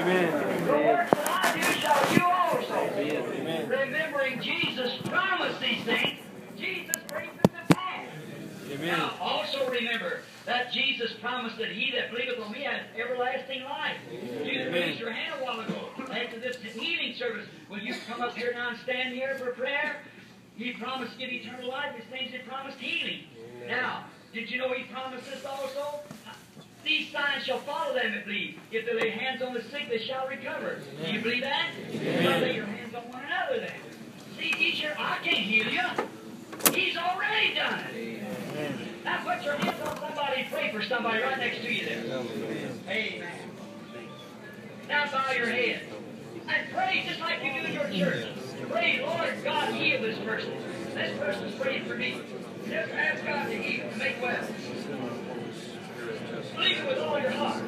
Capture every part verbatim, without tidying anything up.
Amen. The works that I do shall you also. Amen. Remembering Jesus promised these things, Jesus brings them to pass. Amen. Now, also remember that Jesus promised that he that believeth on me has everlasting life. You that raised your hand a while ago after this healing service, will you come up here now and stand here for prayer? He promised to give eternal life. These things he promised healing. Now, did you know he promised this also? These signs shall follow them that believe. If they lay hands on the sick, they shall recover. Do you believe that? Now lay your hands on one another then. See, teacher, I can't heal you. He's already done it. Now put your hands on somebody and pray for somebody right next to you there. Amen. Now bow your head. And pray just like you do in your church. Pray, Lord God, heal this person. This person's praying for me. Just ask God to heal, to make well. Believe it with all your heart.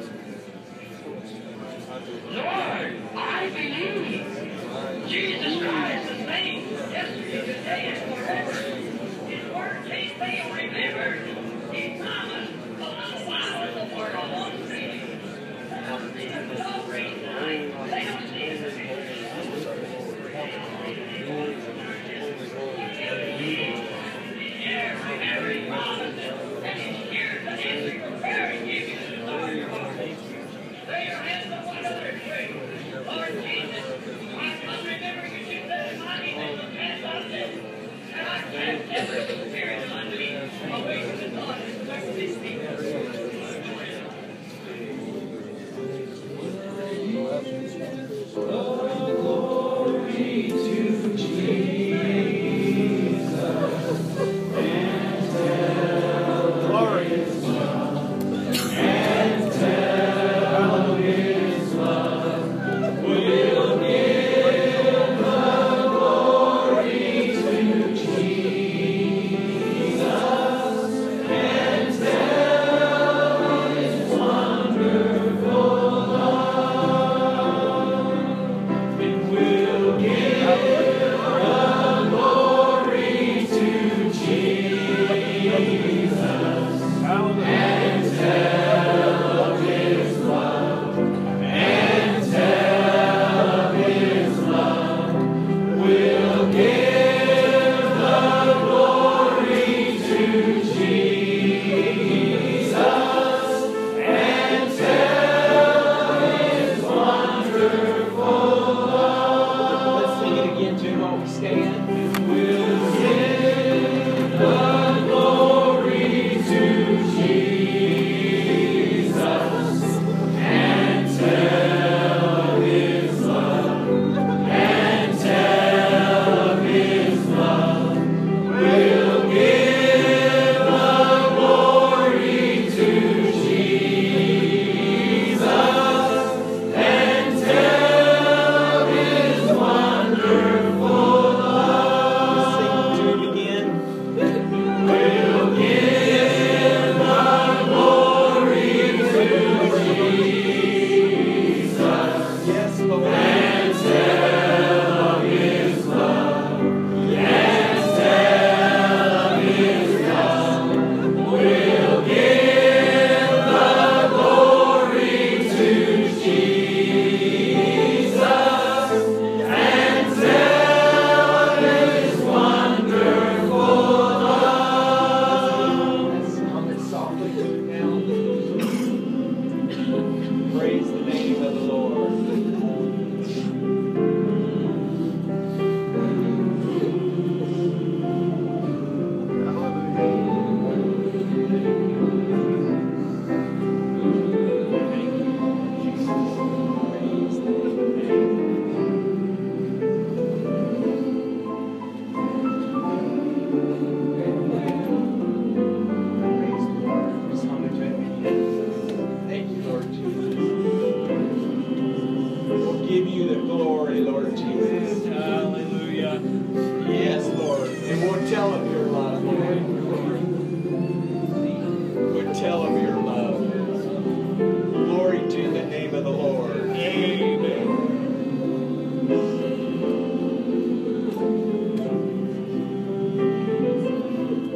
Lord, I believe Jesus Christ is the same yesterday, today, and forever. His word can't fail, remember. He promised a little while in the world won't see it. They don't see the glory tonight. They don't see it. Every promise and He's here to answer your prayer and give you the desire of your heart. Lay your hands on one another and pray. Lord Jesus, I come remember you you said in my name that you cast out devils. And I cast every spirit of unbelief away from the thought and touch these people. Glory to Jesus.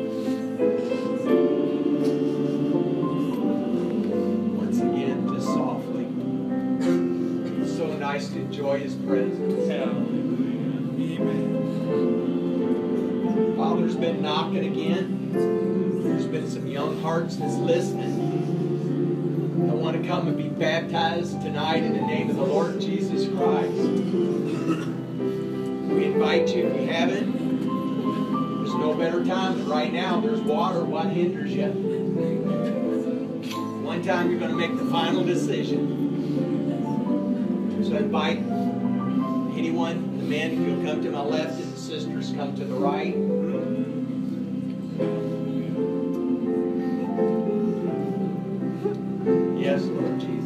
Once again, just soft. nice to enjoy His presence. Amen. Father's been knocking again. There's been some young hearts that's listening. I want to come and be baptized tonight in the name of the Lord Jesus Christ. We invite you if you haven't. There's no better time than right now. There's water. What hinders you? One time you're going to make the final decision. So I invite anyone, the men, if you'll come to my left and the sisters come to the right. Yes, Lord Jesus.